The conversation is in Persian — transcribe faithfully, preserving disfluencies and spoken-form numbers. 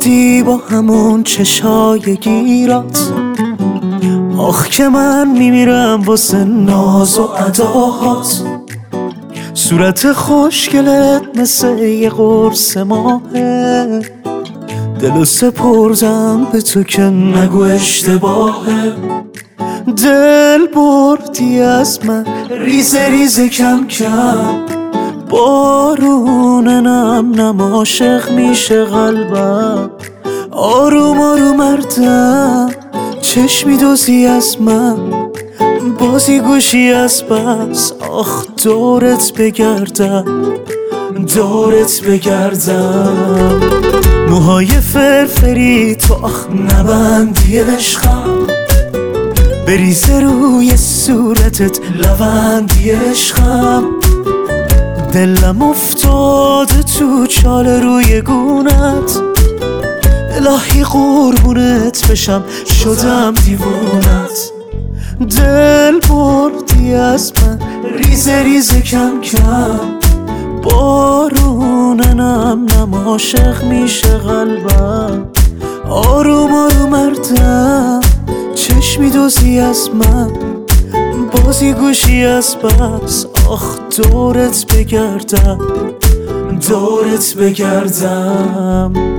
بودی با همون چشای گیرات. آخ که من میمیرم واسه ناز و اداهات. صورت خوشگلت مثل یه قرص ماهه، دلو سپردم به تو که نگو اشتباهه. دل بردی از من ریزه ریزه کم کم، بارون نم نم عاشق میشه قلبم. آروم آروم مردم چشمی دوزی از من، بازی گوشی از بس. آخ دورت بگردم دورت بگردم. موهای فرفری تو آخ نبندی عشقم، بریزه روی صورتت لوندی عشقم. دلم افتاده تو چاله روی گونت، الهی قربونت بشم شدم دیوونت. دل بردی از من ریزه ریزه کم کم، بارون نم نم عاشق میشه قلبم. آروم آروم مردم چشمی دوزی از من، بازی گوشی از بس. آخ دورت بگردم دورت بگردم.